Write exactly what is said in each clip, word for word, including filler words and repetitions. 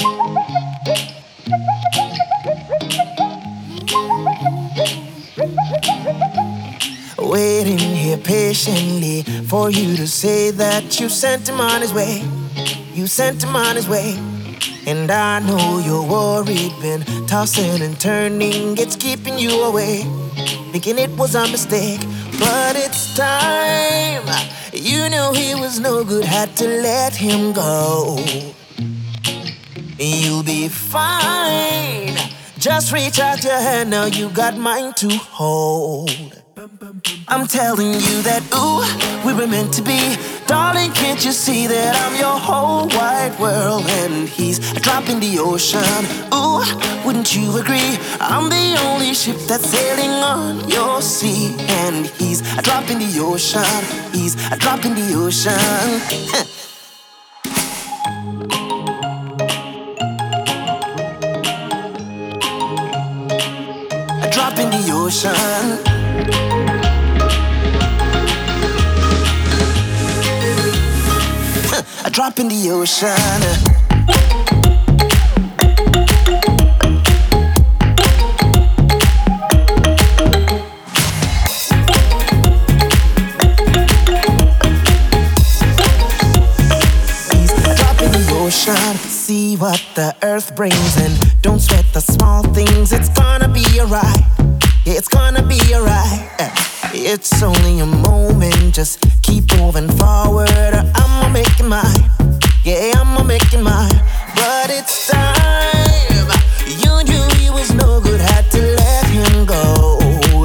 Waiting here patiently for you to say that you sent him on his way. You sent him on his way. And I know you're worried, been tossing and turning, it's keeping you away, thinking it was a mistake. But it's time. You knew he was no good, had to let him go. You'll be fine. Just reach out your hand, now you got mine to hold. I'm telling you that, ooh, we were meant to be. Darling, can't you see that I'm your whole wide world and he's a drop in the ocean? Ooh, wouldn't you agree? I'm the only ship that's sailing on your sea, and he's a drop in the ocean. He's a drop in the ocean. A drop in the ocean. A drop in the ocean. He's a drop in the ocean. See what the earth brings and don't sweat the small things. It's gonna be alright. Yeah, it's gonna be alright. It's only a moment, just keep moving forward. I'ma make it mine, yeah, I'ma make it mine. But it's time. You knew he was no good, had to let him go.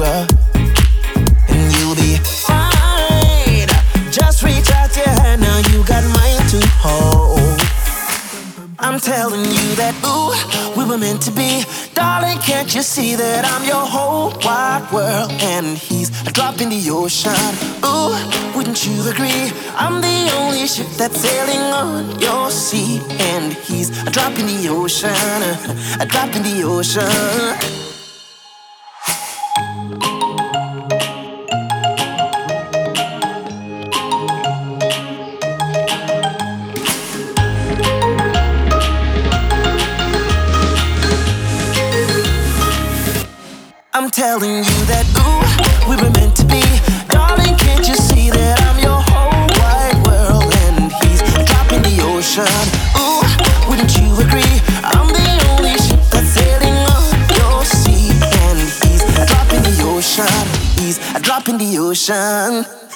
And you'll be fine. Just reach out your hand, now you got mine to hold. I'm telling you that, ooh, we were meant to be. Darling, can't you see that I'm your whole wide world and he's a drop in the ocean? Ooh, wouldn't you agree? I'm the only ship that's sailing on your sea, and he's a drop in the ocean. A drop in the ocean. I'm telling you that, ooh, we were meant to be. Darling, can't you see that I'm your whole wide world and he's a drop in the ocean? Ooh, wouldn't you agree? I'm the only ship that's sailing on your sea, and he's a drop in the ocean. He's a drop in the ocean.